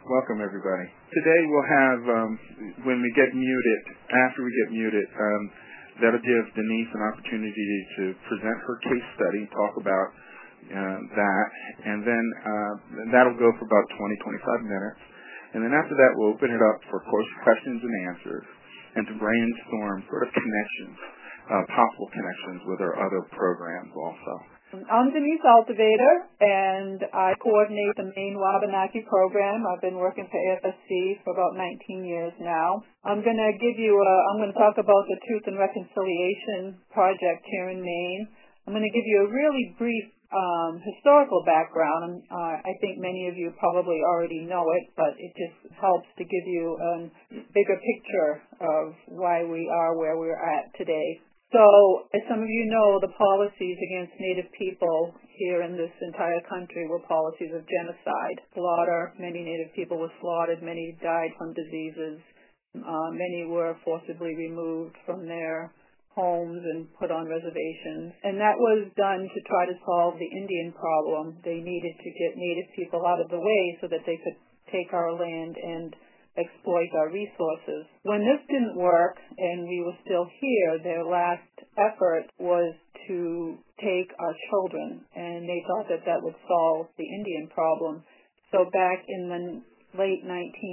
Welcome, everybody. Today we'll have, when we get muted, after we get muted, that'll give Denise an opportunity to present her case study, talk about that, and then that'll go for about 20-25 minutes. And then after that, we'll open it up for questions and answers, and to brainstorm sort of connections, possible connections with our other programs also. I'm Denise Altivator, and I coordinate the Maine Wabanaki program. I've been working for AFSC for about 19 years now. I'm going to talk about the Truth and Reconciliation Project here in Maine. I'm going to give you a really brief historical background. I think many of you probably already know it, but it just helps to give you a bigger picture of why we are where we're at today. So, as some of you know, the policies against Native people here in this entire country were policies of genocide, slaughter. Many Native people were slaughtered. Many died from diseases. Many were forcibly removed from their homes and put on reservations. And that was done to try to solve the Indian problem. They needed to get Native people out of the way so that they could take our land and exploit our resources. When this didn't work and we were still here, their last effort was to take our children, and they thought that that would solve the Indian problem. So back in the late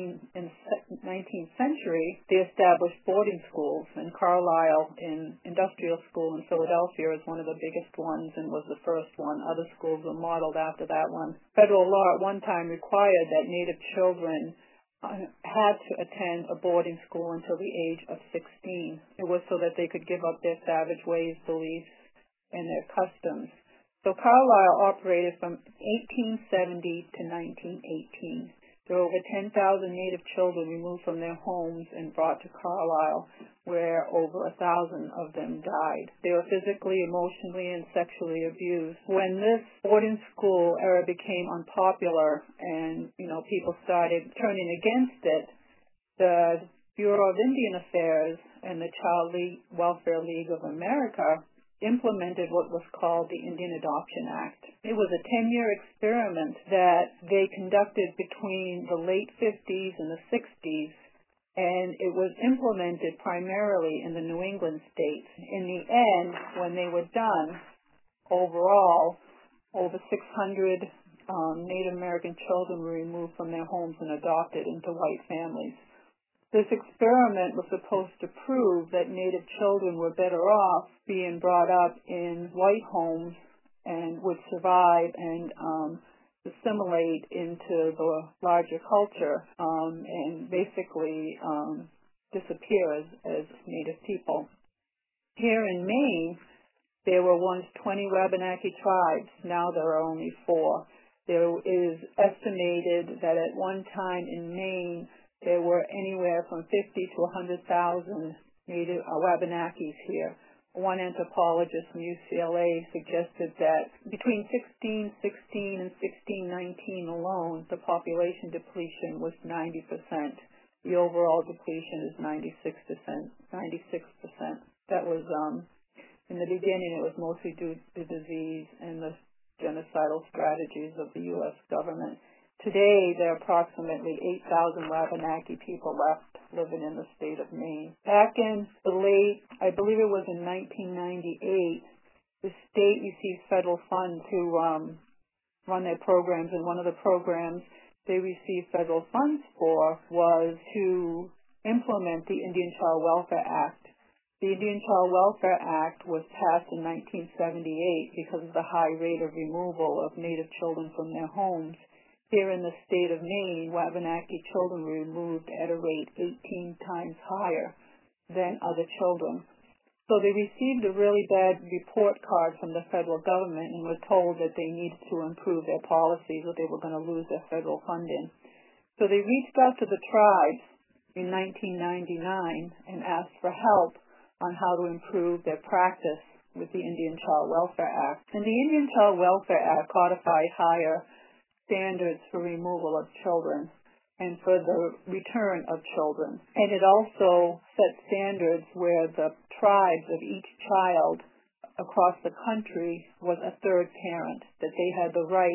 19th century, they established boarding schools, and Carlisle Industrial School in Philadelphia is one of the biggest ones and was the first one. Other schools were modeled after that one. Federal law at one time required that Native children had to attend a boarding school until the age of 16. It was so that they could give up their savage ways, beliefs, and their customs. So Carlisle operated from 1870 to 1918. There were over 10,000 Native children removed from their homes and brought to Carlisle, where over 1,000 of them died. They were physically, emotionally, and sexually abused. When this boarding school era became unpopular and, people started turning against it, the Bureau of Indian Affairs and the Child Welfare League of America implemented what was called the Indian Adoption Act. It was a 10-year experiment that they conducted between the late 50s and the 60s, and it was implemented primarily in the New England states. In the end, when they were done, overall, over 600 Native American children were removed from their homes and adopted into white families. This experiment was supposed to prove that Native children were better off being brought up in white homes and would survive and assimilate into the larger culture and basically disappear as Native people. Here in Maine, there were once 20 Wabanaki tribes. Now there are only 4. There is estimated that at one time in Maine, there were anywhere from 50 to 100,000 Native Wabanakis here. One anthropologist from UCLA suggested that between 1616 and 1619 alone, the population depletion was 90%. The overall depletion is 96%. That was, in the beginning, it was mostly due to disease and the genocidal strategies of the U.S. government. Today, there are approximately 8,000 Wabanaki people left living in the state of Maine. Back in the I believe it was in 1998, the state received federal funds to run their programs, and one of the programs they received federal funds for was to implement the Indian Child Welfare Act. The Indian Child Welfare Act was passed in 1978 because of the high rate of removal of Native children from their homes. Here in the state of Maine, Wabanaki children were removed at a rate 18 times higher than other children. So they received a really bad report card from the federal government and were told that they needed to improve their policies or they were going to lose their federal funding. So they reached out to the tribes in 1999 and asked for help on how to improve their practice with the Indian Child Welfare Act. And the Indian Child Welfare Act codified higher standards for removal of children and for the return of children. And it also set standards where the tribes of each child across the country was a third parent, that they had the right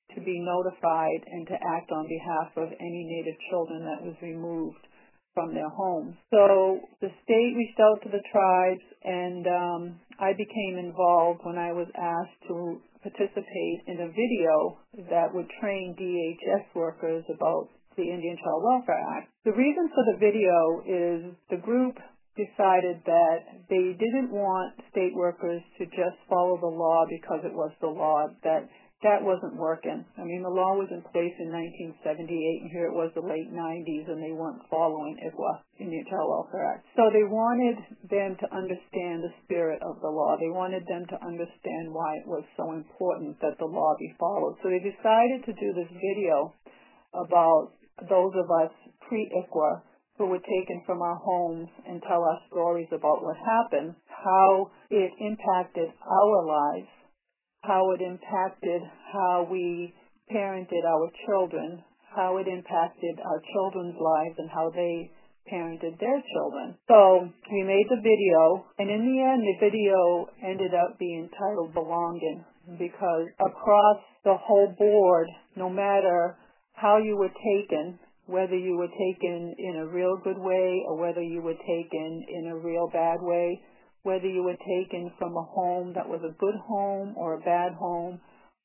to be notified and to act on behalf of any Native children that was removed from their homes. So the state reached out to the tribes, and I became involved when I was asked to participate in a video that would train DHS workers about the Indian Child Welfare Act. The reason for the video is the group decided that they didn't want state workers to just follow the law because it was the law, that wasn't working. I mean, the law was in place in 1978, and here it was the late 90s, and they weren't following ICWA, Indian Child Welfare Act. So they wanted them to understand the spirit of the law. They wanted them to understand why it was so important that the law be followed. So they decided to do this video about those of us pre-ICWA who were taken from our homes and tell our stories about what happened, how it impacted our lives, how it impacted how we parented our children, how it impacted our children's lives, and how they parented their children. So we made the video, and in the end, the video ended up being titled Belonging, because across the whole board, no matter how you were taken, whether you were taken in a real good way or whether you were taken in a real bad way, whether you were taken from a home that was a good home or a bad home,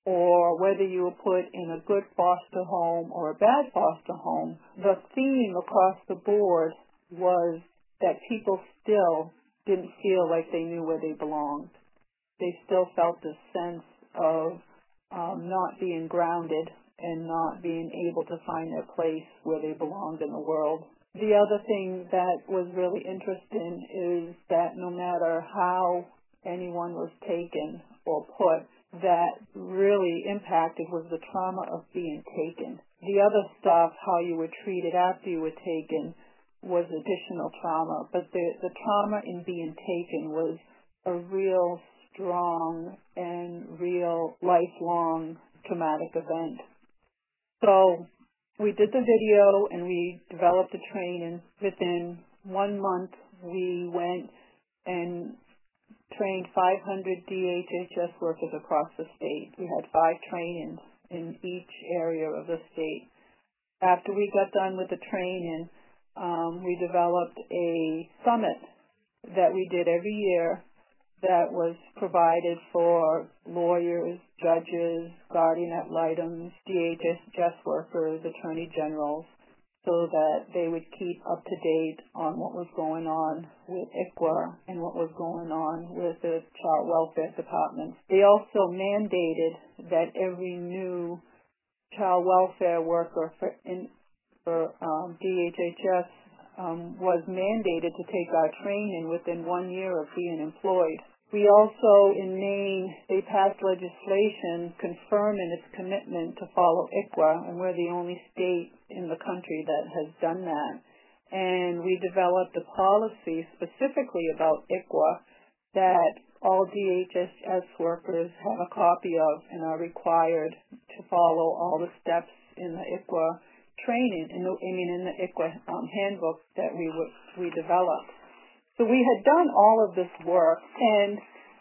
or whether you were put in a good foster home or a bad foster home, the theme across the board was that people still didn't feel like they knew where they belonged. They still felt this sense of not being grounded and not being able to find their place where they belonged in the world. The other thing that was really interesting is that no matter how anyone was taken or put, that really impacted was the trauma of being taken. The other stuff, how you were treated after you were taken, was additional trauma, but the trauma in being taken was a real strong and real lifelong traumatic event. So we did the video and we developed a training. Within 1 month, we went and trained 500 DHHS workers across the state. We had 5 trainings in each area of the state. After we got done with the training, we developed a summit that we did every year that was provided for lawyers, judges, guardian ad litem, DHS workers, attorney generals, so that they would keep up to date on what was going on with ICWA and what was going on with the child welfare departments. They also mandated that every new child welfare worker for DHHS was mandated to take our training within 1 year of being employed. We also, in Maine, they passed legislation confirming its commitment to follow ICWA, and we're the only state in the country that has done that. And we developed a policy specifically about ICWA that all DHS workers have a copy of and are required to follow all the steps in the ICWA training, in the ICWA handbook that we developed. So we had done all of this work, and,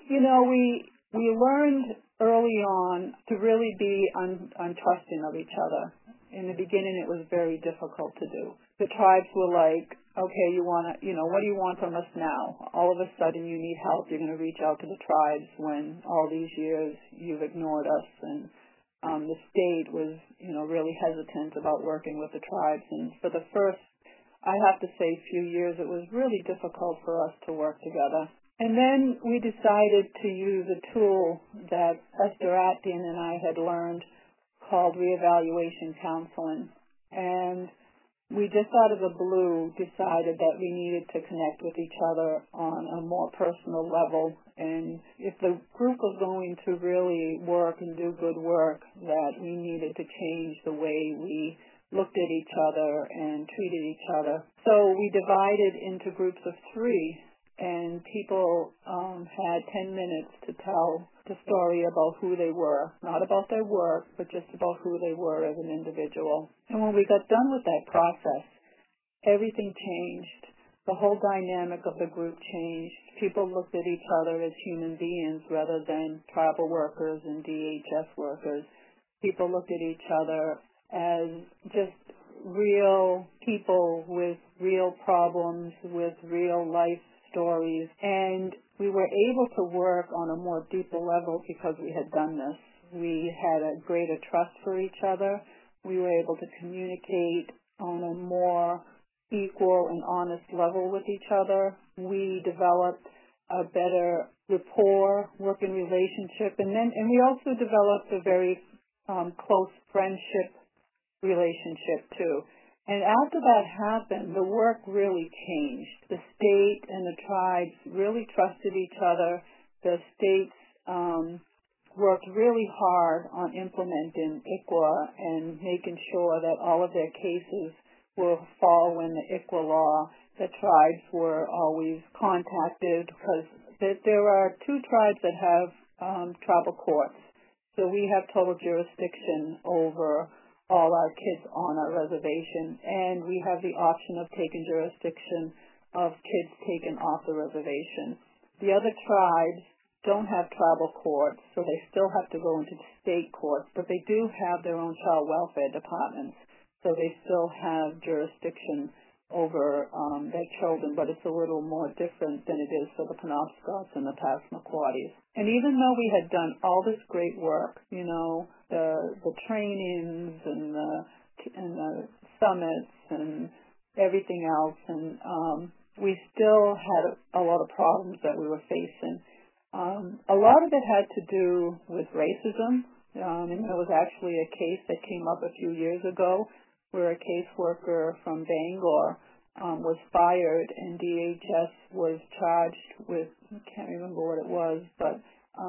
we learned early on to really be untrusting of each other. In the beginning, it was very difficult to do. The tribes were like, okay, what do you want from us now? All of a sudden, you need help. You're going to reach out to the tribes when all these years you've ignored us. And the state was, really hesitant about working with the tribes. And for the first, I have to say, few years, it was really difficult for us to work together. And then we decided to use a tool that Esther Attian and I had learned called reevaluation counseling. And we just out of the blue decided that we needed to connect with each other on a more personal level. And if the group was going to really work and do good work, that we needed to change the way we looked at each other and treated each other. So we divided into groups of 3, and people had 10 minutes to tell the story about who they were, not about their work, but just about who they were as an individual. And when we got done with that process, everything changed. The whole dynamic of the group changed. People looked at each other as human beings rather than tribal workers and DHS workers. people look at each other as just real people with real problems, with real life stories. And we were able to work on a more deeper level because we had done this. We had a greater trust for each other. We were able to communicate on a more equal and honest level with each other. We developed a better rapport, working relationship, and we also developed a very close friendship relationship too. And after that happened, the work really changed. The state and the tribes really trusted each other. The states worked really hard on implementing ICWA and making sure that all of their cases will fall in the ICWA law. The tribes were always contacted because there are 2 tribes that have tribal courts. So we have total jurisdiction over all our kids on our reservation, and we have the option of taking jurisdiction of kids taken off the reservation. The other tribes don't have tribal courts, so they still have to go into state courts, but they do have their own child welfare departments, so they still have jurisdiction over their children, but it's a little more different than it is for the Penobscots and the Passamaquoddies. And even though we had done all this great work, the trainings and the summits and everything else, and we still had a lot of problems that we were facing. A lot of it had to do with racism, and there was actually a case that came up a few years ago where a caseworker from Bangor was fired, and DHS was charged with, I can't remember what it was, but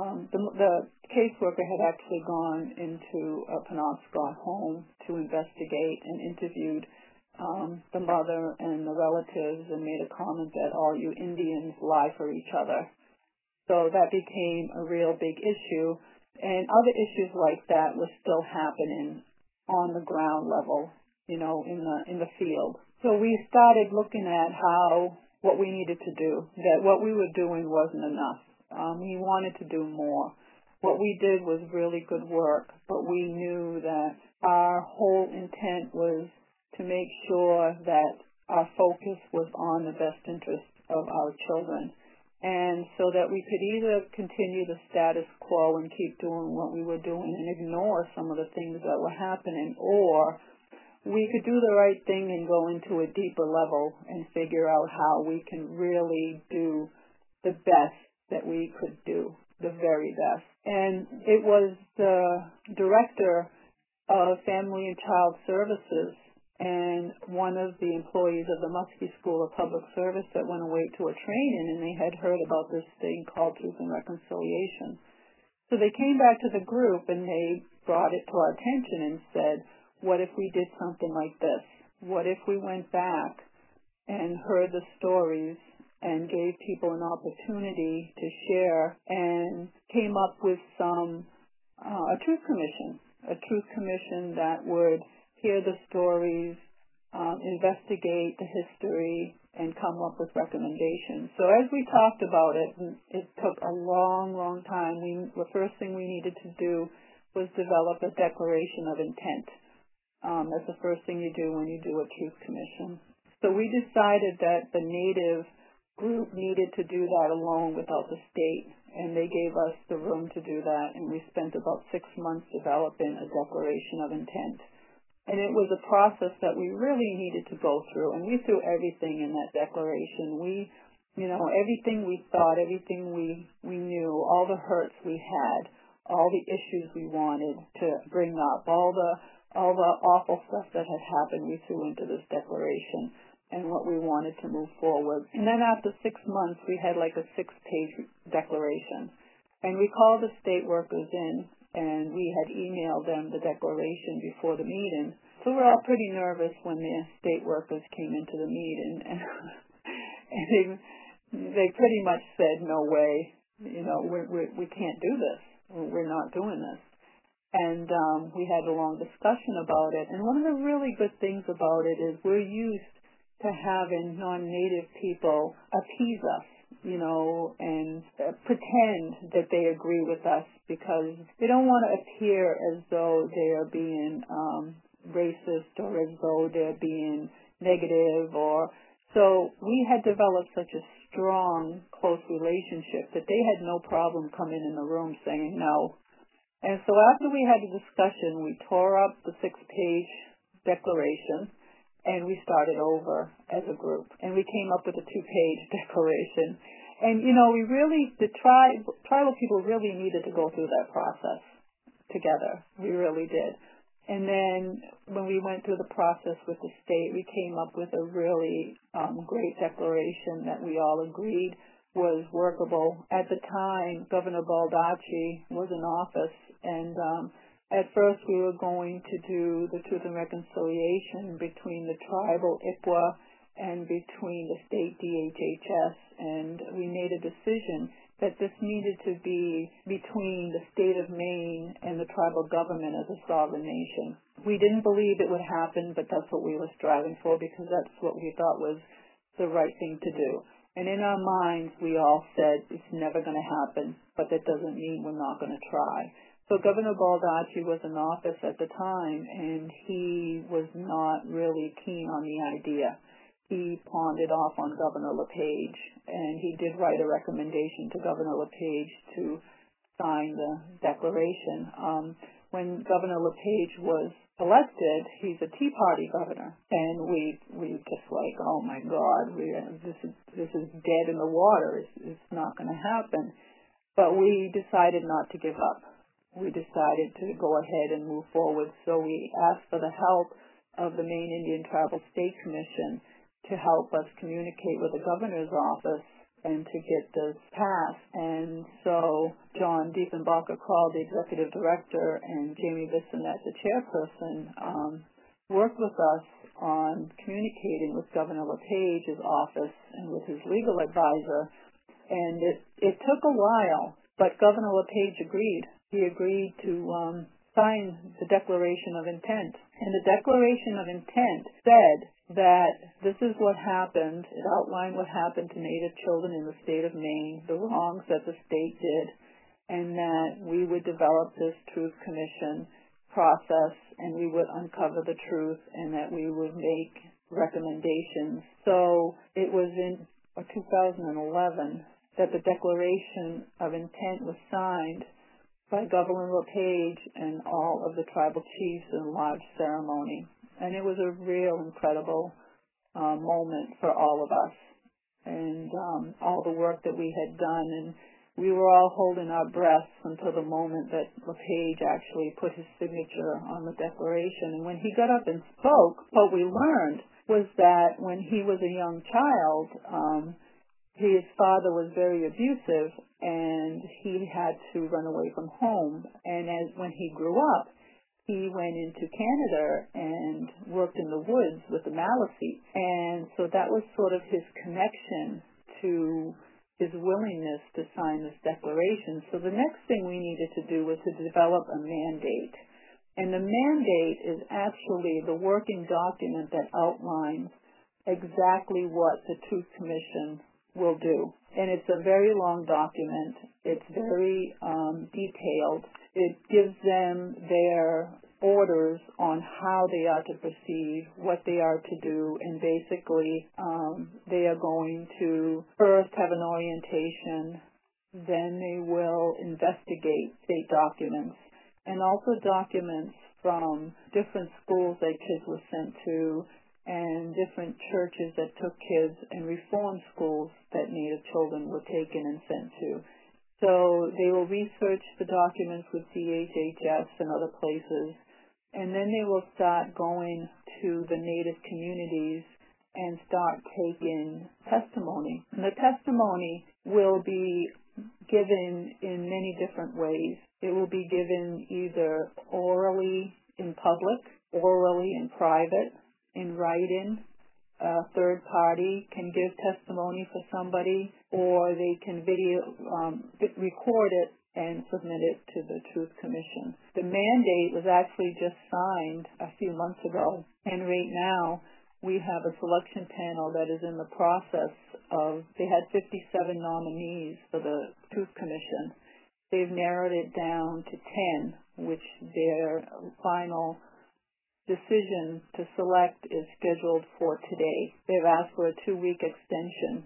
the caseworker had actually gone into a Penobscot home to investigate and interviewed the mother and the relatives and made a comment that all you Indians lie for each other. So that became a real big issue, and other issues like that were still happening on the ground level, in the field. So we started looking at what we needed to do, that what we were doing wasn't enough. We wanted to do more. What we did was really good work, but we knew that our whole intent was to make sure that our focus was on the best interest of our children. And so that we could either continue the status quo and keep doing what we were doing and ignore some of the things that were happening, or we could do the right thing and go into a deeper level and figure out how we can really do the best that we could do, the very best. And it was the director of Family and Child Services and one of the employees of the Muskie School of Public Service that went away to a training, and they had heard about this thing called Truth and Reconciliation. So they came back to the group and they brought it to our attention and said, what if we did something like this? What if we went back and heard the stories and gave people an opportunity to share and came up with a truth commission that would hear the stories, investigate the history, and come up with recommendations. So as we talked about it, it took a long, long time. The first thing we needed to do was develop a declaration of intent. That's the first thing you do when you do a truth commission. So we decided that the Native group needed to do that alone without the state, and they gave us the room to do that, and we spent about 6 months developing a declaration of intent. And it was a process that we really needed to go through, and we threw everything in that declaration. Everything we thought, everything we knew, all the hurts we had, all the issues we wanted to bring up, all the awful stuff that had happened, we threw into this declaration and what we wanted to move forward. And then after 6 months, we had like a 6-page declaration. And we called the state workers in, and we had emailed them the declaration before the meeting. So we're all pretty nervous when the state workers came into the meeting, and they pretty much said, no way, we can't do this. We're not doing this. And we had a long discussion about it. And one of the really good things about it is we're used to having non-Native people appease us. and pretend that they agree with us, because they don't want to appear as though they are being racist or as though they're being negative. So we had developed such a strong, close relationship that they had no problem coming in the room saying no. And so after we had a discussion, we tore up the 6-page declaration and we started over as a group. And we came up with a 2-page declaration. And, the tribal people really needed to go through that process together. We really did. And then when we went through the process with the state, we came up with a really great declaration that we all agreed was workable. At the time, Governor Baldacci was in office, and at first we were going to do the Truth and Reconciliation between the tribal IPWA and between the state DHHS, and we made a decision that this needed to be between the state of Maine and the tribal government as a sovereign nation. We didn't believe it would happen, but that's what we were striving for, because that's what we thought was the right thing to do. And in our minds, we all said it's never going to happen, but that doesn't mean we're not going to try. So Governor Baldacci was in office at the time, and he was not really keen on the idea. He pawned it off on Governor LePage, and he did write a recommendation to Governor LePage to sign the declaration. When Governor LePage was elected, he's a Tea Party governor, and we just like, oh my God, this is dead in the water. It's not going to happen. But we decided not to give up. We decided to go ahead and move forward. So we asked for the help of the Maine Indian Tribal State Commission to help us communicate with the governor's office and to get this passed. And so John Diefenbacher called the executive director, and Jamie Bissonette, the chairperson, worked with us on communicating with Governor LePage's office and with his legal advisor. And it took a while, but Governor LePage agreed. He agreed to sign the Declaration of Intent. And the Declaration of Intent said that this is what happened. It outlined what happened to Native children in the state of Maine, the wrongs that the state did, and that we would develop this Truth Commission process and we would uncover the truth and that we would make recommendations. So it was in 2011 that the Declaration of Intent was signed by Governor LePage and all of the tribal chiefs in a large ceremony. And it was a real incredible moment for all of us, and all the work that we had done. And we were all holding our breaths until the moment that LePage actually put his signature on the declaration. And when he got up and spoke, what we learned was that when he was a young child, his father was very abusive, and he had to run away from home. And when he grew up, he went into Canada and worked in the woods with the Maliseet. And so that was sort of his connection to his willingness to sign this declaration. So the next thing we needed to do was to develop a mandate. And the mandate is actually the working document that outlines exactly what the Truth Commission will do. And it's a very long document. It's very detailed. It gives them their orders on how they are to proceed, what they are to do, and basically they are going to first have an orientation, then they will investigate state documents, and also documents from different schools that kids were sent to, and different churches that took kids, and reform schools that Native children were taken and sent to. So they will research the documents with DHHS and other places, and then they will start going to the Native communities and start taking testimony. And the testimony will be given in many different ways. It will be given either orally in public, orally in private, in writing. A third party can give testimony for somebody, or they can record it and submit it to the Truth Commission. The mandate was actually just signed a few months ago, and right now we have a selection panel that is in the process of, they had 57 nominees for the Truth Commission. They've narrowed it down to 10, which their final decision to select is scheduled for today. They've asked for a 2-week extension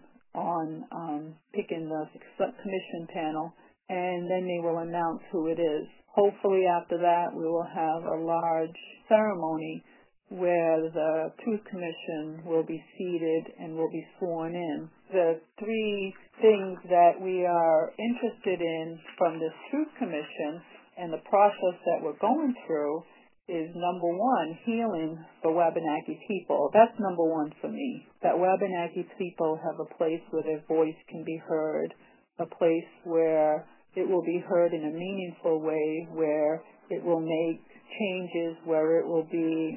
on picking the commission panel, and then they will announce who it is. Hopefully after that we will have a large ceremony where the Truth Commission will be seated and will be sworn in. The 3 things that we are interested in from this Truth Commission and the process that we're going through is, number 1, healing the Wabanaki people. That's number 1 for me, that Wabanaki people have a place where their voice can be heard, a place where it will be heard in a meaningful way, where it will make changes, where it will be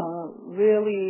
really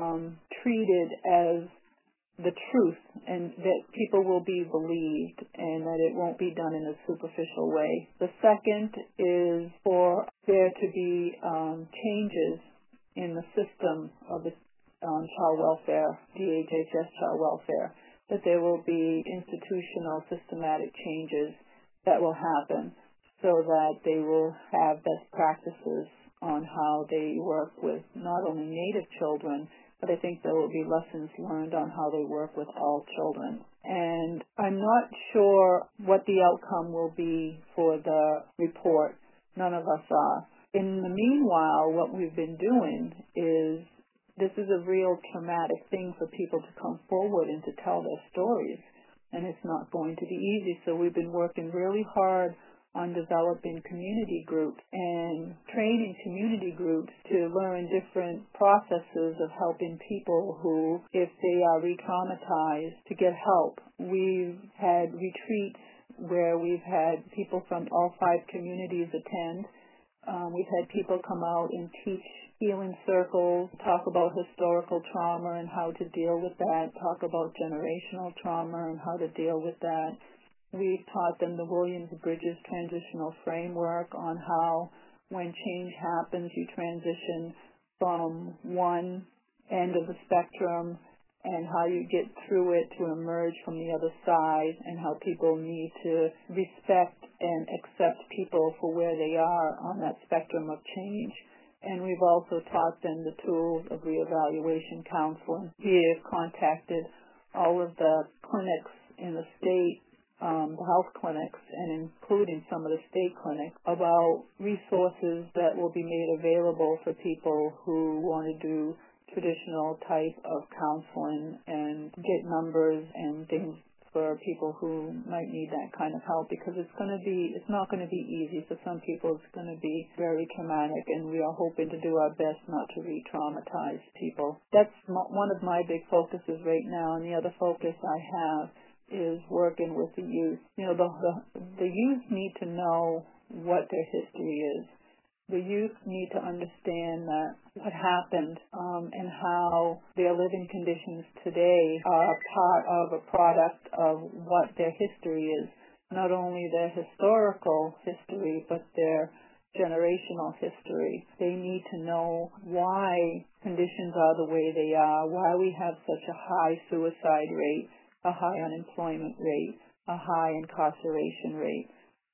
treated as the truth, and that people will be believed, and that it won't be done in a superficial way. The second is for there to be changes in the system of the child welfare, DHHS child welfare, that there will be institutional systematic changes that will happen so that they will have best practices on how they work with not only Native children, but I think there will be lessons learned on how they work with all children. And I'm not sure what the outcome will be for the report. None of us are. In the meanwhile, what we've been doing is, this is a real traumatic thing for people to come forward and to tell their stories, and it's not going to be easy. So we've been working really hard on developing community groups and training community groups to learn different processes of helping people who, if they are re-traumatized, to get help. We've had retreats where we've had people from all 5 communities attend. We've had people come out and teach healing circles, talk about historical trauma and how to deal with that, talk about generational trauma and how to deal with that. We've taught them the Williams-Bridges transitional framework on how, when change happens, you transition from one end of the spectrum, and how you get through it to emerge from the other side, and how people need to respect and accept people for where they are on that spectrum of change. And we've also taught them the tools of reevaluation counseling. We have contacted all of the clinics in the state, the health clinics, and including some of the state clinics, about resources that will be made available for people who want to do traditional type of counseling and get numbers and things for people who might need that kind of help, because it's not going to be easy. For some people it's going to be very traumatic, and we are hoping to do our best not to re-traumatize people. That's one of my big focuses right now, and the other focus I have is working with the youth. You know, the youth need to know what their history is. The youth need to understand that what happened and how their living conditions today are part of a product of what their history is. Not only their historical history, but their generational history. They need to know why conditions are the way they are, why we have such a high suicide rate, a high unemployment rate, a high incarceration rate,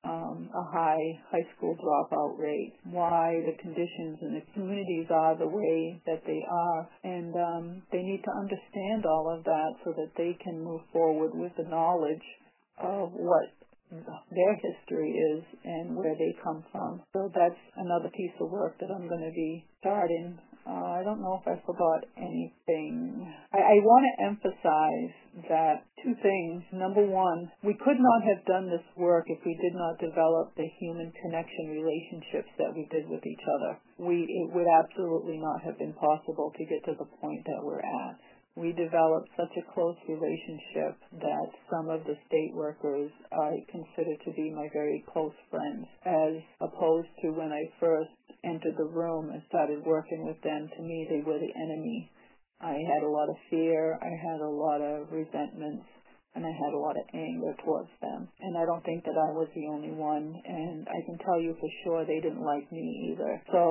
a high school dropout rate, why the conditions in the communities are the way that they are. And they need to understand all of that so that they can move forward with the knowledge of what their history is and where they come from. So that's another piece of work that I'm going to be starting. I don't know if I forgot anything. I want to emphasize that 2 things. Number 1, we could not have done this work if we did not develop the human connection relationships that we did with each other. It would absolutely not have been possible to get to the point that we're at. We developed such a close relationship that some of the state workers I consider to be my very close friends, as opposed to when I first entered the room and started working with them. To me, they were the enemy. I had a lot of fear, I had a lot of resentments, and I had a lot of anger towards them. And I don't think that I was the only one, and I can tell you for sure they didn't like me either. So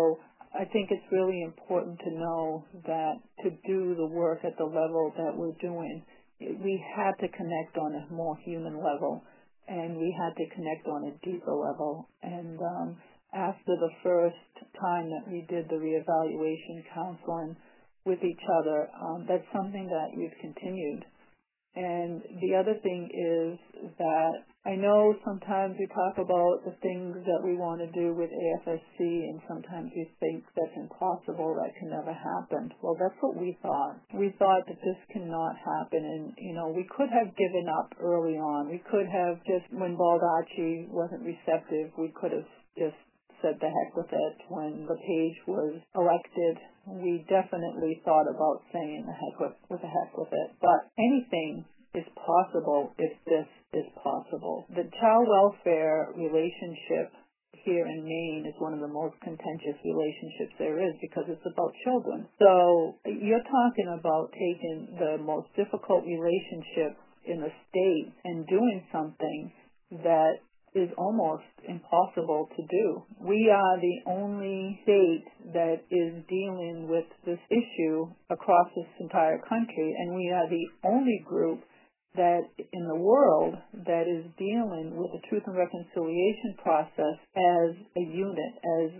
I think it's really important to know that to do the work at the level that we're doing, we had to connect on a more human level, and we had to connect on a deeper level. And after the first time that we did the reevaluation counseling with each other, that's something that we've continued. And the other thing is that I know sometimes we talk about the things that we want to do with AFSC, and sometimes we think that's impossible, that can never happen. Well, that's what we thought. We thought that this cannot happen, and, we could have given up early on. We could have just, when Baldacci wasn't receptive, we could have just said the heck with it. When LePage was elected, we definitely thought about saying the heck with it. But anything is possible if this is possible. The child welfare relationship here in Maine is one of the most contentious relationships there is because it's about children. So you're talking about taking the most difficult relationship in the state and doing something that is almost impossible to do. We are the only state that is dealing with this issue across this entire country, and we are the only group that in the world that is dealing with the Truth and Reconciliation process as a unit, as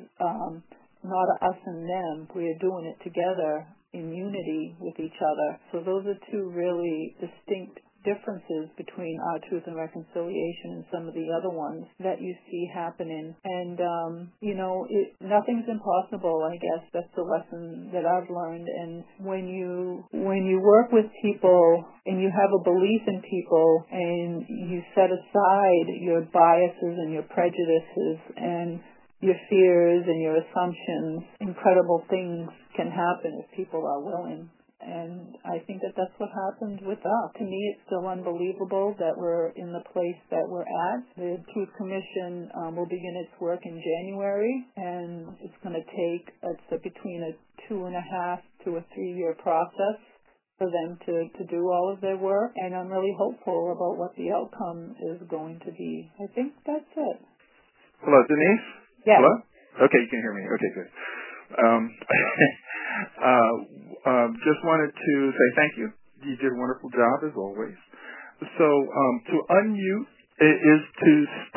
not a us and them. We are doing it together in unity with each other. So those are two really distinct differences between our Truth and Reconciliation and some of the other ones that you see happening. And, nothing's impossible, I guess. That's the lesson that I've learned. And when you work with people and you have a belief in people and you set aside your biases and your prejudices and your fears and your assumptions, incredible things can happen if people are willing. And I think that that's what happened with us. To me, it's still unbelievable that we're in the place that we're at. The Truth Commission will begin its work in January, and it's going to take between a 2.5 to a 3-year process for them to do all of their work. And I'm really hopeful about what the outcome is going to be. I think that's it. Hello, Denise? Yes. Hello? Okay, you can hear me. Okay, good. Just wanted to say thank you. You did a wonderful job as always. So to unmute is to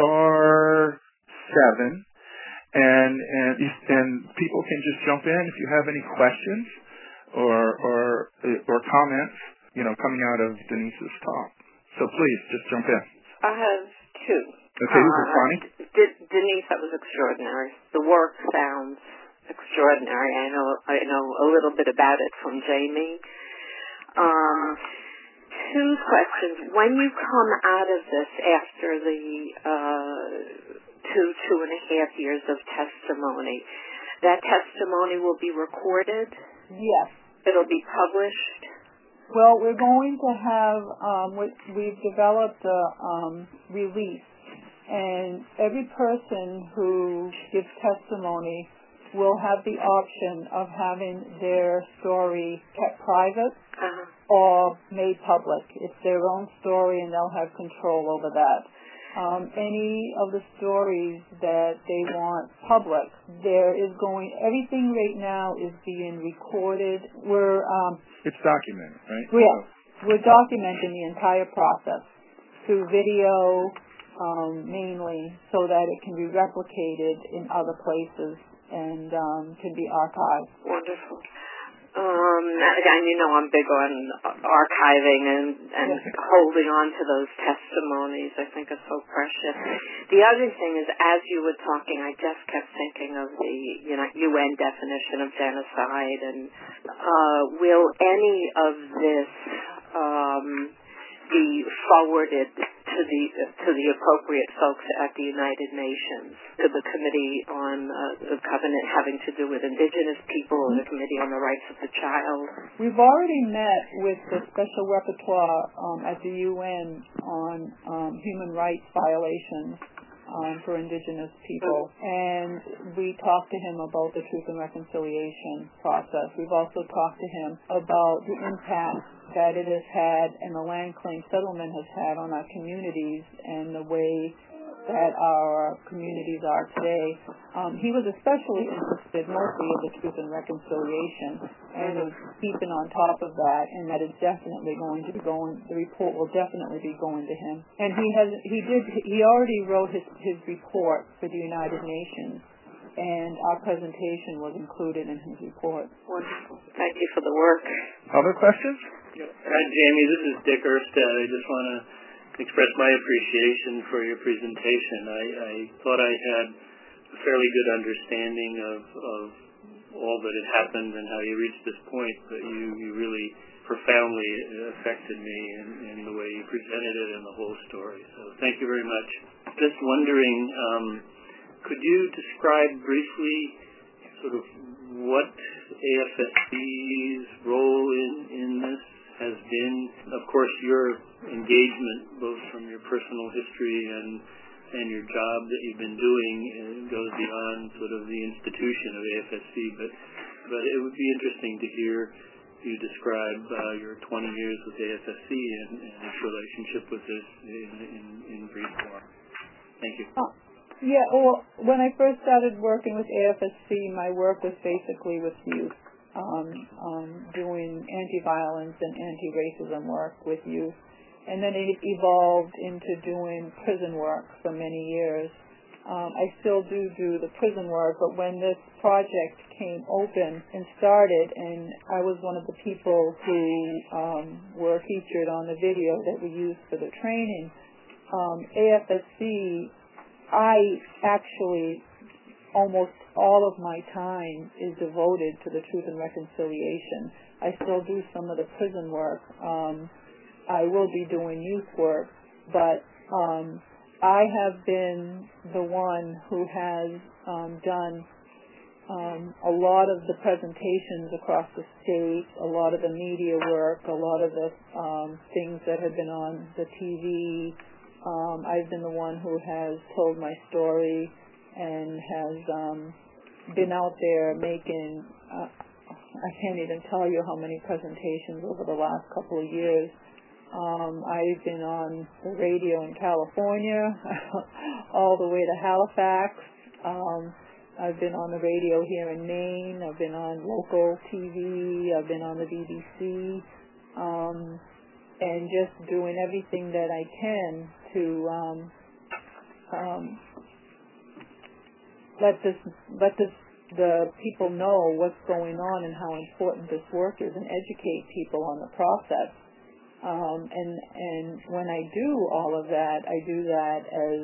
*7, and people can just jump in if you have any questions or comments, coming out of Denise's talk. So please just jump in. I have two. Okay, this is Connie. Denise, that was extraordinary. The work sounds extraordinary. I know a little bit about it from Jamie. Two questions. When you come out of this after the 2.5 years of testimony, that testimony will be recorded? Yes. It'll be published? Well, we're going to have, we've developed a release, and every person who gives testimony will have the option of having their story kept private or made public. It's their own story, and they'll have control over that. Any of the stories that they want public, everything right now is being recorded. It's documented, right? We're documenting the entire process through video, mainly, so that it can be replicated in other places and can be archived. Wonderful. Again, I'm big on archiving and holding on to those testimonies. I think it's so precious. The other thing is, as you were talking, I just kept thinking of the UN definition of genocide, and will any of this be forwarded to the appropriate folks at the United Nations, to the Committee on the Covenant having to do with Indigenous people, or the Committee on the Rights of the Child? We've already met with the Special Rapporteur at the UN on human rights violations for Indigenous people, and we talked to him about the Truth and Reconciliation process. We've also talked to him about the impact that it has had and the land claim settlement has had on our communities, and the way that our communities are today. He was especially interested mostly in the Truth and Reconciliation and keeping on top of that, and that is definitely going to be the report will definitely be going to him. And he already wrote his report for the United Nations, and our presentation was included in his report. Wonderful. Thank you for the work. Other questions? Hi, Jamie. This is Dick Erstad. I just want to express my appreciation for your presentation. I thought I had a fairly good understanding of all that had happened and how you reached this point, but you really profoundly affected me in the way you presented it and the whole story. So thank you very much. Just wondering, could you describe briefly sort of what AFSC's role in this has been? Of course, your engagement, both from your personal history and your job that you've been doing, goes beyond sort of the institution of AFSC, but it would be interesting to hear you describe your 20 years with AFSC and its relationship with this in brief form. Thank you. Yeah, well, when I first started working with AFSC, my work was basically with youth, doing anti-violence and anti-racism work with youth. And then it evolved into doing prison work for many years. I still do the prison work, but when this project came open and started, and I was one of the people who were featured on the video that we used for the training, AFSC, I actually, almost all of my time is devoted to the Truth and Reconciliation. I still do some of the prison work. I will be doing youth work, but I have been the one who has done a lot of the presentations across the state, a lot of the media work, a lot of the things that have been on the TV. I've been the one who has told my story and has been out there making, I can't even tell you how many presentations over the last couple of years. I've been on the radio in California all the way to Halifax. I've been on the radio here in Maine. I've been on local TV. I've been on the BBC. And just doing everything that I can to let the people know what's going on and how important this work is, and educate people on the process. And when I do all of that, I do that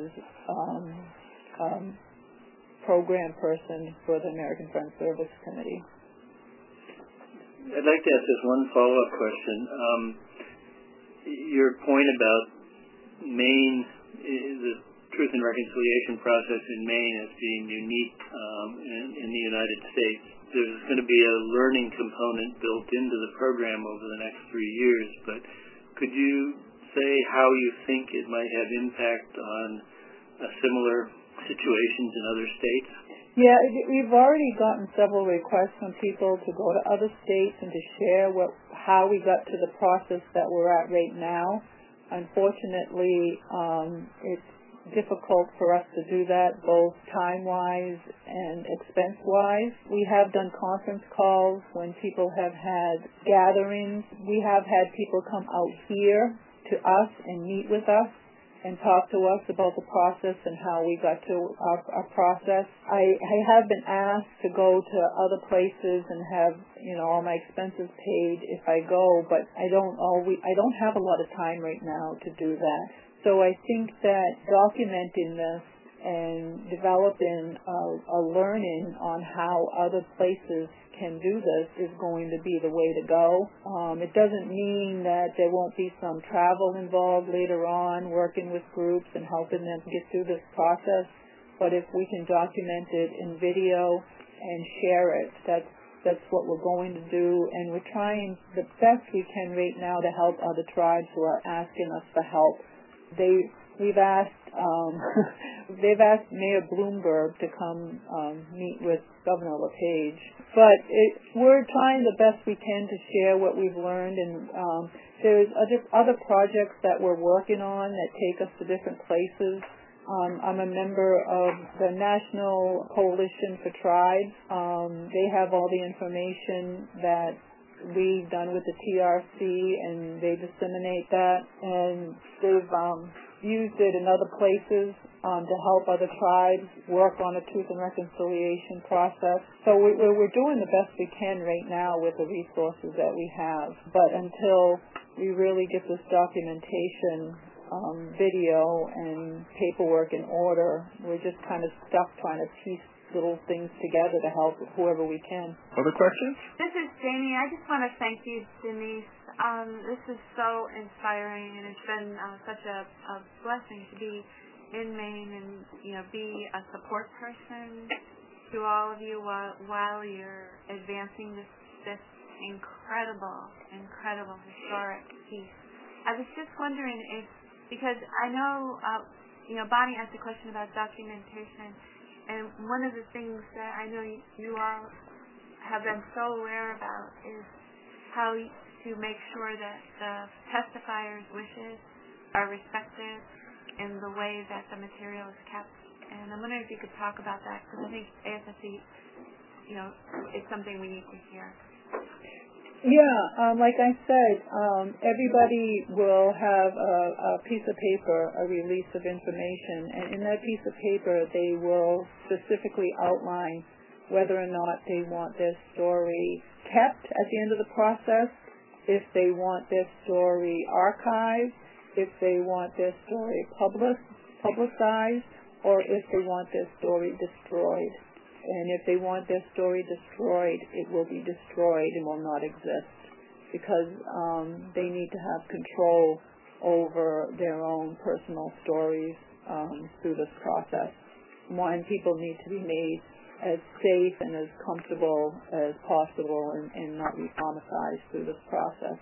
as program person for the American Friends Service Committee. I'd like to ask just one follow-up question. Your point about Maine, the Truth and Reconciliation process in Maine as being unique in the United States. There's going to be a learning component built into the program over the next 3 years, but could you say how you think it might have impact on similar situations in other states? Yeah, we've already gotten several requests from people to go to other states and to share how we got to the process that we're at right now. Unfortunately, it's difficult for us to do that, both time-wise and expense-wise. We have done conference calls when people have had gatherings. We have had people come out here to us and meet with us and talk to us about the process and how we got to our process. I have been asked to go to other places and have, all my expenses paid if I go, but I don't have a lot of time right now to do that. So I think that documenting this and developing a learning on how other places can do this is going to be the way to go. It doesn't mean that there won't be some travel involved later on, working with groups and helping them get through this process. But if we can document it in video and share it, that's what we're going to do. And we're trying the best we can right now to help other tribes who are asking us for help. They've asked Mayor Bloomberg to come meet with Governor LePage. But we're trying the best we can to share what we've learned, and there's other projects that we're working on that take us to different places. I'm a member of the National Coalition for Tribes. They have all the information that we've done with the TRC, and they disseminate that, and they've used it in other places to help other tribes work on a truth and reconciliation process. So we're doing the best we can right now with the resources that we have. But until we really get this documentation, video, and paperwork in order, we're just kind of stuck trying to piece little things together to help whoever we can. Other questions? This is Jamie. I just want to thank you, Denise. This is so inspiring, and it's been such a blessing to be in Maine and be a support person to all of you while you're advancing this incredible historic piece. I was just wondering if, because I know Bonnie asked a question about documentation, and one of the things that I know you all have been so aware about is how to make sure that the testifiers' wishes are respected in the way that the material is kept. And I'm wondering if you could talk about that, because I think ASSC, is something we need to hear. Yeah, like I said, everybody will have a piece of paper, a release of information, and in that piece of paper they will specifically outline whether or not they want their story kept at the end of the process, if they want their story archived, if they want their story publicized, or if they want their story destroyed. And if they want their story destroyed, it will be destroyed and will not exist, because they need to have control over their own personal stories through this process. One, people need to be made as safe and as comfortable as possible and not be traumatized through this process.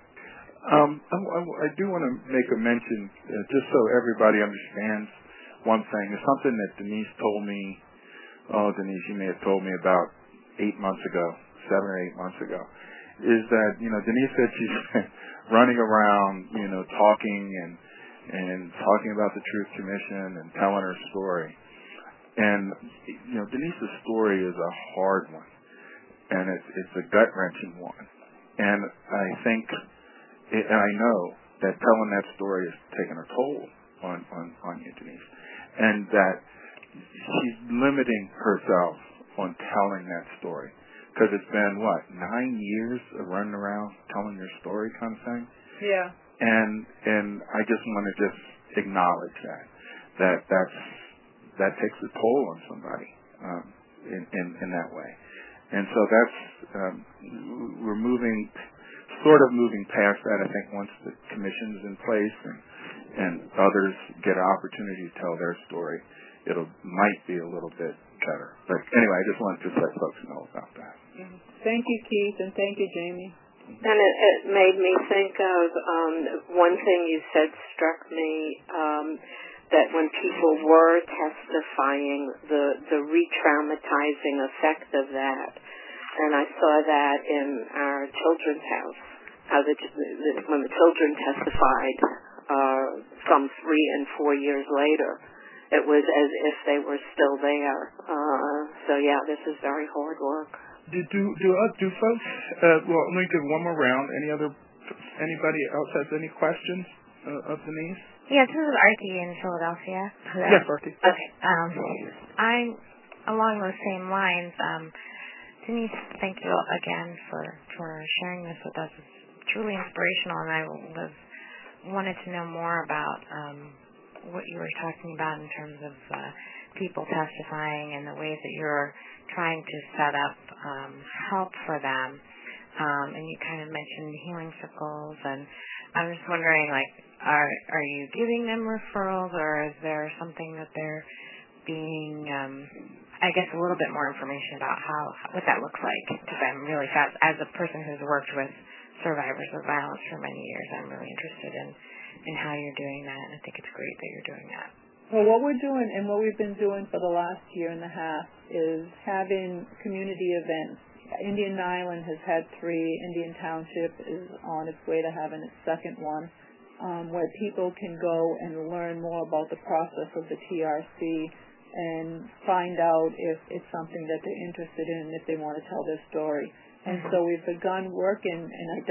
I do want to make a mention, just so everybody understands one thing. It's something that Denise told me. Oh, Denise, you may have told me about 7 or 8 months ago, is that, Denise said she's running around, talking and talking about the Truth Commission and telling her story. And, Denise's story is a hard one, and it's a gut-wrenching one. And I think, and I know that telling that story has taken a toll on you, Denise, and that she's limiting herself on telling that story, because it's been 9 years of running around telling your story kind of thing. Yeah. And I just want to acknowledge that takes a toll on somebody in that way. And so that's we're moving past that. I think once the commission's in place and others get an opportunity to tell their story, it might be a little bit better. But anyway, I just wanted to let folks know about that. Thank you, Keith, and thank you, Jamie. And it made me think of one thing you said struck me, that when people were testifying, the re-traumatizing effect of that. And I saw that in our children's house, how when the children testified some 3 and 4 years later, it was as if they were still there. So yeah, this is very hard work. Do folks? Well, let me give one more round. Anybody else has any questions of Denise? Yeah, this is Artie in Philadelphia. Yes, Artie. Okay. I'm along those same lines. Denise, thank you again for sharing this with us. It's truly inspirational, and I wanted to know more about what you were talking about in terms of people testifying and the ways that you're trying to set up help for them. And you kind of mentioned healing circles, and I'm just wondering, are you giving them referrals, or is there something that they're being, I guess, a little bit more information about what that looks like? Because I'm really fast, as a person who's worked with survivors of violence for many years, I'm really interested in how you're doing that, and I think it's great that you're doing that. Well, what we're doing and what we've been doing for the last year and a half is having community events. Indian Island has had 3. Indian Township is on its way to having its second one. where people can go and learn more about the process of the TRC and find out if it's something that they're interested in, if they want to tell their story. And so we've begun working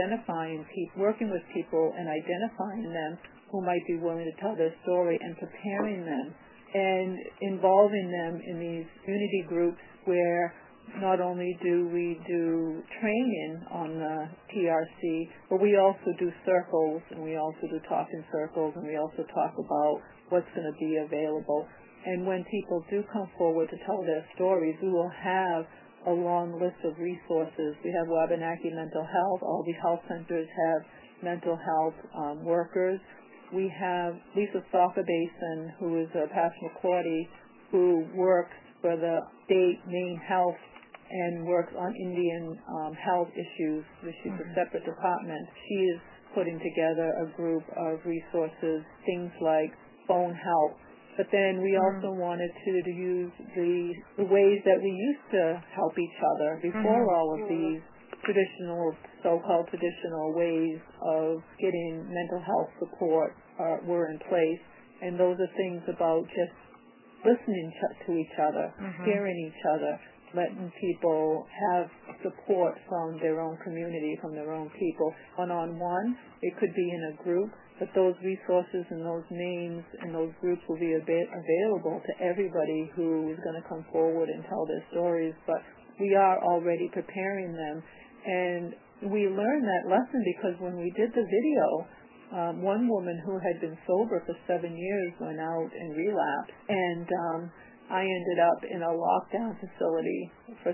with people and identifying them who might be willing to tell their story and preparing them and involving them in these community groups where not only do we do training on the TRC, but we also do circles, and we also do talking circles, and we also talk about what's going to be available. And when people do come forward to tell their stories, we will have a long list of resources. We have Wabanaki Mental Health. All the health centers have mental health workers. We have Lisa Salka-Basin, who is a Passamaquoddy, who works for the state Maine Health and works on Indian health issues. She's a separate department. She is putting together a group of resources, things like phone help. But then we also wanted to use the ways that we used to help each other before all of these traditional, so-called traditional ways of getting mental health support were in place. And those are things about just listening to each other, hearing each other, letting people have support from their own community, from their own people. One-on-one, it could be in a group, but those resources and those names and those groups will be available to everybody who is going to come forward and tell their stories. But we are already preparing them. And we learned that lesson because when we did the video, one woman who had been sober for 7 years went out and relapsed. And I ended up in a lockdown facility for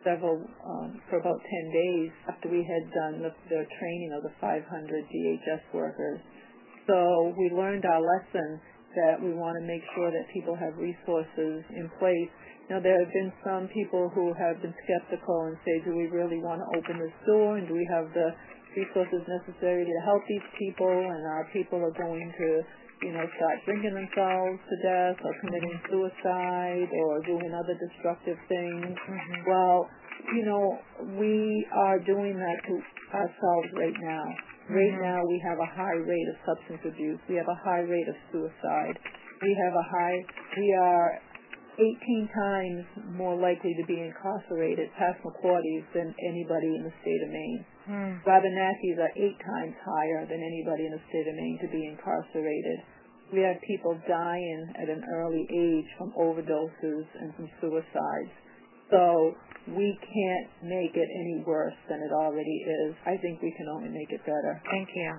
about 10 days after we had done the training of the 500 DHS workers. So we learned our lesson that we want to make sure that people have resources in place. Now, there have been some people who have been skeptical and say, do we really want to open this door, and do we have the resources necessary to help these people, and our people are going to, start drinking themselves to death or committing suicide or doing other destructive things. Well, we are doing that to ourselves right now. Right now we have a high rate of substance abuse. We have a high rate of suicide. We are 18 times more likely to be incarcerated, Passamaquoddies, than anybody in the state of Maine. Wabanakis are 8 times higher than anybody in the state of Maine to be incarcerated. We have people dying at an early age from overdoses and from suicides. So we can't make it any worse than it already is. I think we can only make it better. Thank you.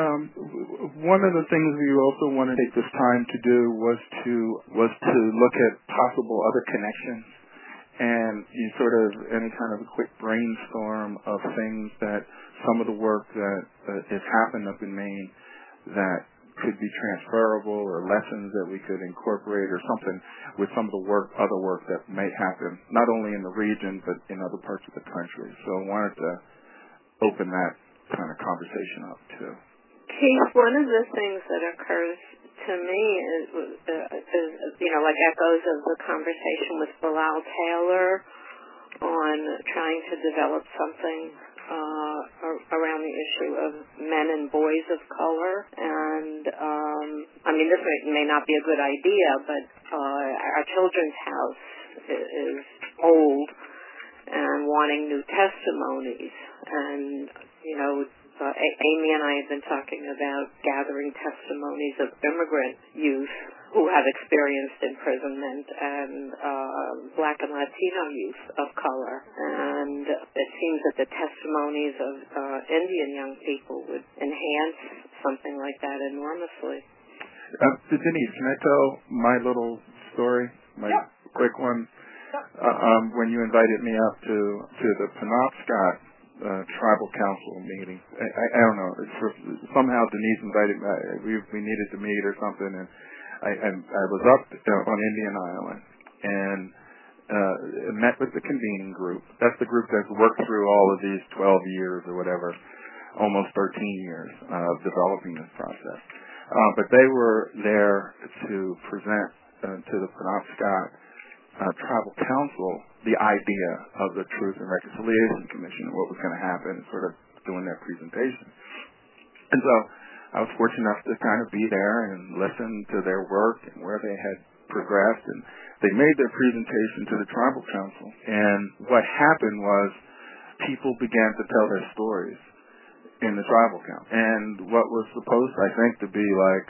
One of the things we also wanted to take this time to do was to look at possible other connections and sort of any kind of a quick brainstorm of things that some of the work that has happened up in Maine that could be transferable, or lessons that we could incorporate, or something with some of the other work that may happen, not only in the region, but in other parts of the country. So I wanted to open that kind of conversation up, too. Keith, one of the things that occurs to me is like echoes of the conversation with Bilal Taylor on trying to develop something around the issue of men and boys of color. And, this may not be a good idea, but our children's house is old and wanting new testimonies. And, Amy and I have been talking about gathering testimonies of immigrant youth who have experienced imprisonment and Black and Latino youth of color. And it seems that the testimonies of Indian young people would enhance something like that enormously. Denise, can I tell my little story, quick one? When you invited me up to the Penobscot tribal council meeting, I don't know, somehow Denise invited me, we needed to meet or something, and I was up on Indian Island and met with the convening group. That's the group that's worked through all of these 12 years or whatever, almost 13 years of developing this process. But they were there to present to the Penobscot Tribal Council the idea of the Truth and Reconciliation Commission and what was going to happen, and sort of doing their presentation. And so I was fortunate enough to kind of be there and listen to their work and where they had progressed, and they made their presentation to the Tribal Council. And what happened was people began to tell their stories in the Tribal Council. And what was supposed, I think, to be like,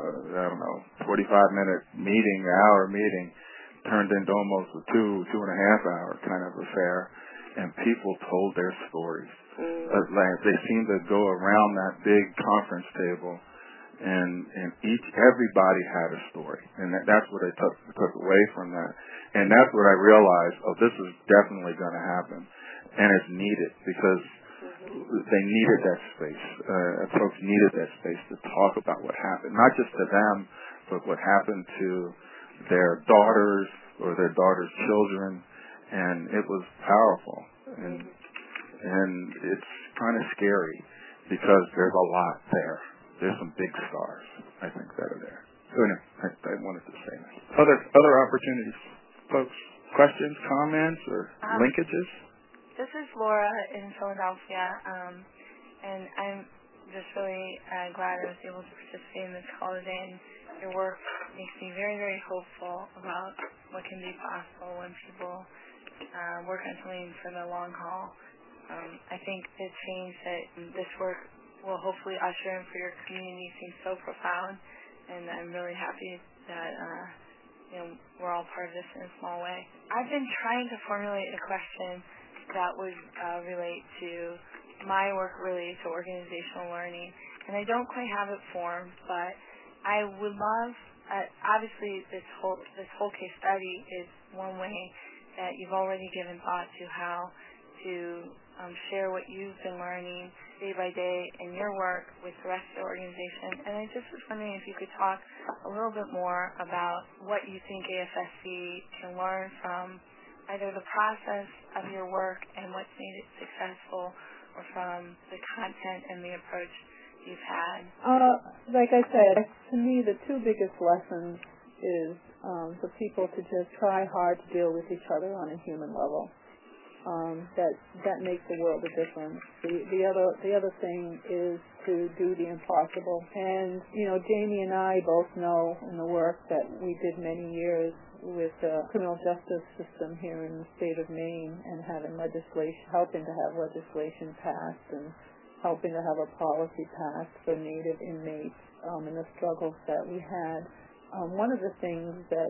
45-minute meeting, hour meeting, turned into almost a 2.5 hour kind of affair, and people told their stories. Like they seemed to go around that big conference table, and everybody had a story, and that's what I took away from that. And that's what I realized, this is definitely going to happen, and it's needed, because they needed that space. Folks needed that space to talk about what happened, not just to them, but what happened to their daughters or their daughters' children, and it was powerful. And it's kind of scary, because there's a lot there. There's some big stars, I think, that are there. So anyway, I wanted to say that. Other opportunities, folks. Questions, comments, or linkages? This is Laura in Philadelphia, and I'm just really glad I was able to participate in this call today. And your work makes me very, very hopeful about what can be possible when people work on something for the long haul. I think the change that this work will hopefully usher in for your community seems so profound, and I'm really happy that we're all part of this in a small way. I've been trying to formulate a question that would relate to my work related to organizational learning, and I don't quite have it formed, but I would love, obviously this whole case study is one way that you've already given thought to how to share what you've been learning day by day in your work with the rest of the organization. And I just was wondering if you could talk a little bit more about what you think AFSC can learn from either the process of your work and what's made it successful, or from the content and the approach you've had. Like I said, to me the two biggest lessons is for people to just try hard to deal with each other on a human level. That makes the world a difference. The other thing is to do the impossible. And Jamie and I both know in the work that we did many years with the criminal justice system here in the state of Maine, and helping to have legislation passed and helping to have a policy passed for Native inmates, and the struggles that we had. One of the things that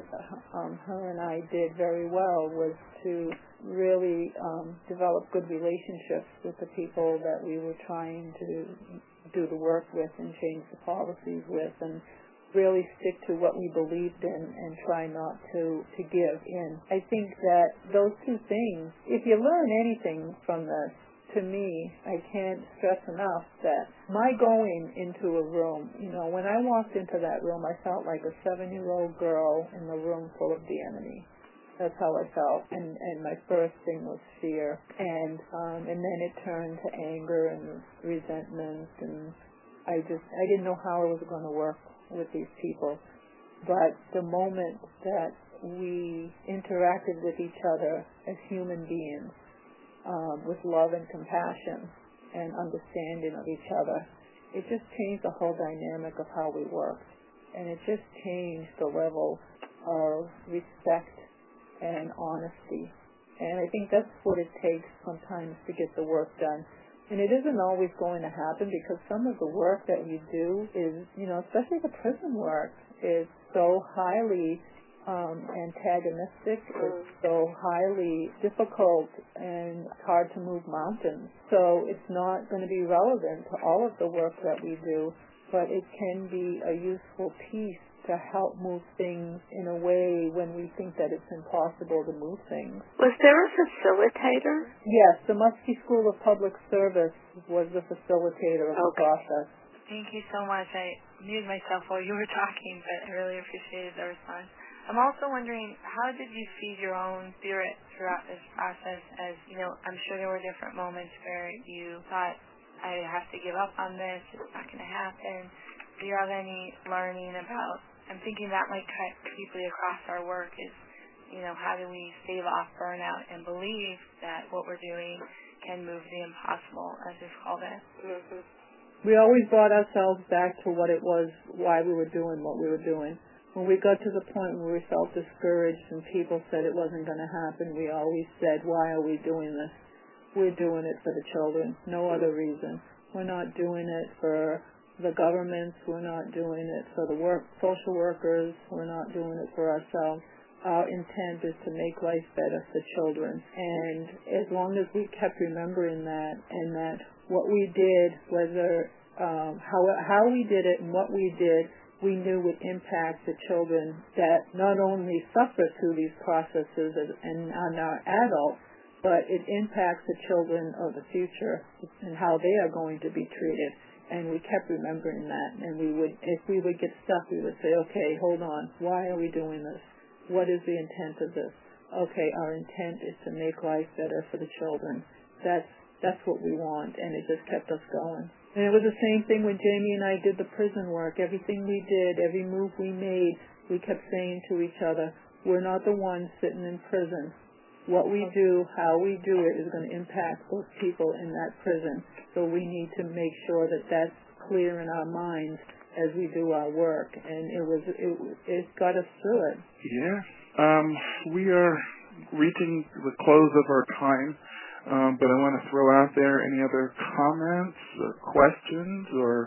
her and I did very well was to really develop good relationships with the people that we were trying to do the work with and change the policies with, and really stick to what we believed in and try not to give in. I think that those two things, if you learn anything from this, to me, I can't stress enough that my going into a room, when I walked into that room, I felt like a 7-year-old girl in a room full of the enemy. That's how I felt. And my first thing was fear. And then it turned to anger and resentment, and I didn't know how I was going to work with these people. But the moment that we interacted with each other as human beings, with love and compassion and understanding of each other, it just changed the whole dynamic of how we worked. And it just changed the level of respect and honesty. And I think that's what it takes sometimes to get the work done. And it isn't always going to happen, because some of the work that we do is, especially the prison work, is so highly antagonistic, it's so highly difficult and hard to move mountains. So it's not going to be relevant to all of the work that we do, but it can be a useful piece to help move things in a way when we think that it's impossible to move things. Was there a facilitator? Yes, the Muskie School of Public Service was the facilitator of the process. Thank you so much. I muted myself while you were talking, but I really appreciated the response. I'm also wondering, how did you feed your own spirit throughout this process? As I'm sure there were different moments where you thought, I have to give up on this, it's not going to happen. Do you have any learning about, I'm thinking that might cut deeply across our work, is, how do we stave off burnout and believe that what we're doing can move the impossible, as it's called it? Mm-hmm. we always brought ourselves back to what it was, why we were doing what we were doing. When we got to the point where we felt discouraged and people said it wasn't going to happen, we always said, why are we doing this? We're doing it for the children, no other reason. We're not doing it for the governments. We're not doing it for the social workers. We're not doing it for ourselves. Our intent is to make life better for children. And as long as we kept remembering that, and that what we did, whether how we did it and what we did, we knew would impact the children that not only suffer through these processes and are adults, but it impacts the children of the future and how they are going to be treated. And we kept remembering that. And if we would get stuck, we would say, okay, hold on. Why are we doing this? What is the intent of this? Okay, our intent is to make life better for the children. That's what we want, and it just kept us going. And it was the same thing when Jamie and I did the prison work. Everything we did, every move we made, we kept saying to each other, we're not the ones sitting in prison. What we do, how we do it, is going to impact those people in that prison. So we need to make sure that that's clear in our minds as we do our work. And it got us through it. Yeah. We are reaching the close of our time. But I want to throw out there any other comments or questions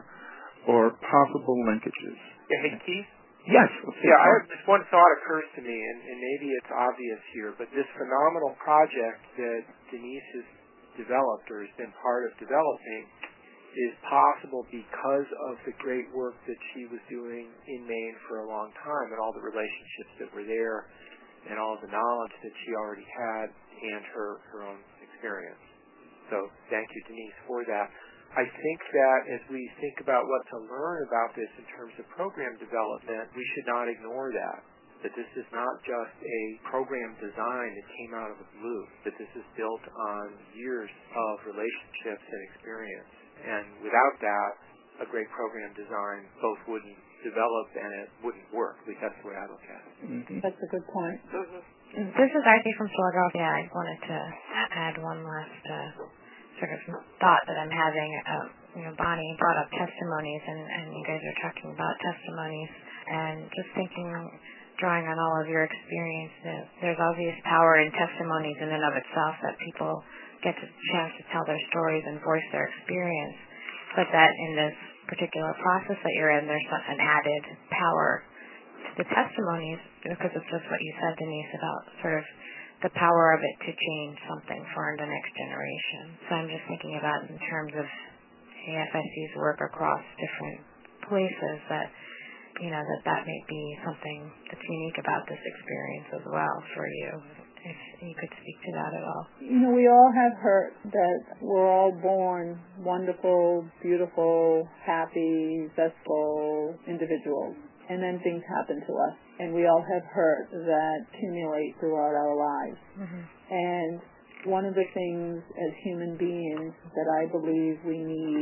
or possible linkages. Yeah, hey, Keith? Yes. Yeah, just one thought occurs to me, and maybe it's obvious here, but this phenomenal project that Denise has developed or has been part of developing is possible because of the great work that she was doing in Maine for a long time and all the relationships that were there and all the knowledge that she already had and her own experience. So thank you, Denise, for that. I think that as we think about what to learn about this in terms of program development, we should not ignore that this is not just a program design that came out of the blue, that this is built on years of relationships and experience. And without that, a great program design both wouldn't develop and it wouldn't work. At least that's the way I look at it. Mm-hmm. That's a good point. Mm-hmm. This is Ivy from Philadelphia. I wanted to add one last sort of thought that I'm having. Bonnie brought up testimonies, and you guys are talking about testimonies, and just thinking, drawing on all of your experience, there's obvious power in testimonies in and of itself, that people get a chance to tell their stories and voice their experience, but that in this particular process that you're in, there's an added power to the testimonies, because it's just what you said, Denise, about sort of the power of it to change something for the next generation. So I'm just thinking about in terms of AFSC's work across different places, that that may be something that's unique about this experience as well for you, if you could speak to that at all. We all have hurt, that we're all born wonderful, beautiful, happy, zestful individuals, and then things happen to us, and we all have hurt that accumulate throughout our lives. Mm-hmm. And one of the things as human beings that I believe we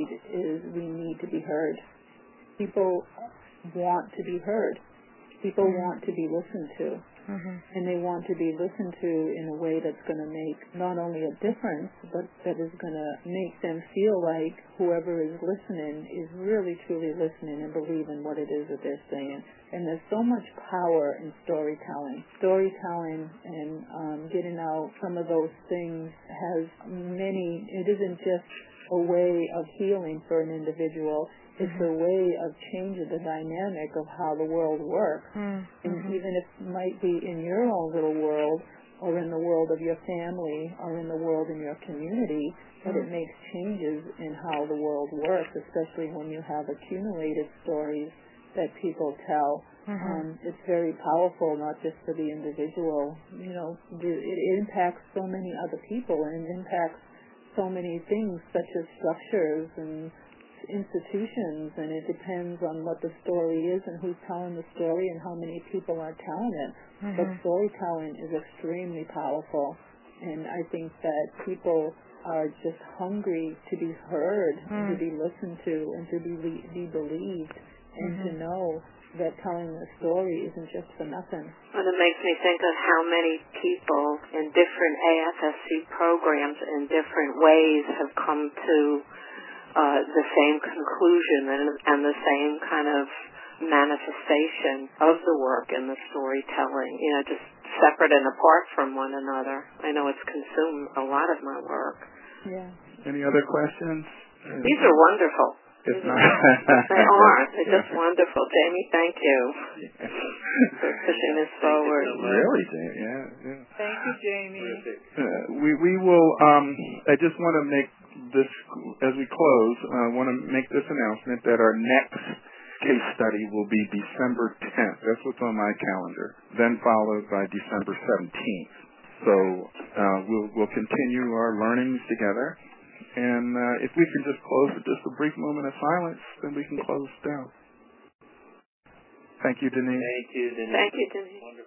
need to be heard. People want to be heard. People want to be listened to. Mm-hmm. And they want to be listened to in a way that's going to make not only a difference, but that is going to make them feel like whoever is listening is really, truly listening and believing what it is that they're saying. And there's so much power in storytelling. Storytelling and getting out some of those things it isn't just a way of healing for an individual. It's a way of changing the dynamic of how the world works. Mm-hmm. And even if it might be in your own little world, or in the world of your family, or in the world in your community, but it makes changes in how the world works, especially when you have accumulated stories that people tell. Mm-hmm. It's very powerful, not just for the individual. It impacts so many other people, and it impacts so many things, such as structures and institutions, and it depends on what the story is and who's telling the story and how many people are telling it. Mm-hmm. But storytelling is extremely powerful, and I think that people are just hungry to be heard, and to be listened to, and to be believed, and to know that telling the story isn't just for nothing. And it makes me think of how many people in different AFSC programs in different ways have come to the same conclusion and the same kind of manifestation of the work in the storytelling, just separate and apart from one another. I know it's consumed a lot of my work. Yeah. Any other questions? These are wonderful. If not, they are. They're just wonderful. Jamie, thank you for pushing this forward. Really, Jamie? Yeah. Thank you, Jamie. We will. I just want to make this as we close. I want to make this announcement that our next case study will be December 10th. That's what's on my calendar. Then followed by December 17th. So we'll continue our learnings together. And if we can just close with just a brief moment of silence, then we can close down. Thank you, Denise. Thank you, Denise. Thank you, Denise.